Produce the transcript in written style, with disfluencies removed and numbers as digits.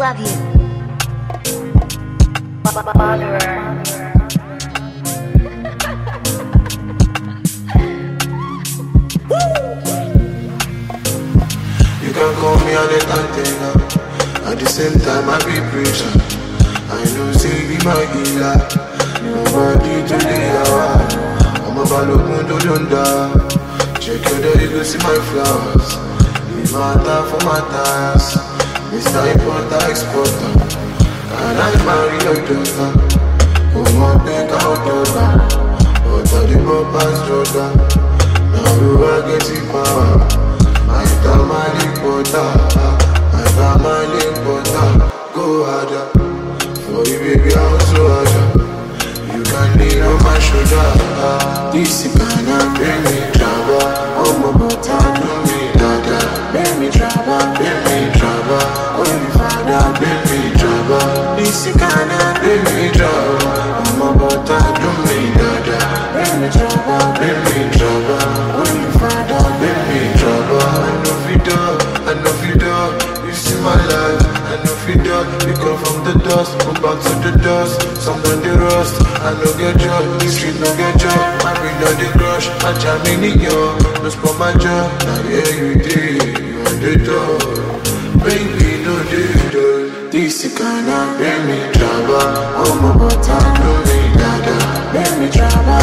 love you. You can call me an entertainer. At the same time I be preacher. I know say be my healer. Nobody to the hour. I'm a balogun to Dunda. Check your door, you go see my flowers. The matter for my tires. Mr. Importer, Exporter. Can I marry your daughter? Oh my big out daughter. But all the papa's daughter. Now you are getting power. My family butter, my family butter. Go harder, for you baby I'm so harder. You can lean on my shoulder. This is gonna bring me trouble. Oh my butter, do me dada. Bring me trouble, bring me trouble. Oh my father, bring me trouble. This is gonna bring me trouble. Oh my butter, do me dada. Bring me trouble, bring me trouble. Oh my father, bring me trouble. I know if you do, you see my life. I know if you do, we come from the dust, go back to the dust. Some done the rust, I no get job, the street no get job. I bring down the crush, I jam in yo. No spot my job, now yeah you did, you on the door. Baby, no the door. This is gonna bring me trouble. Oh my butter, do me dada. Bring me trouble,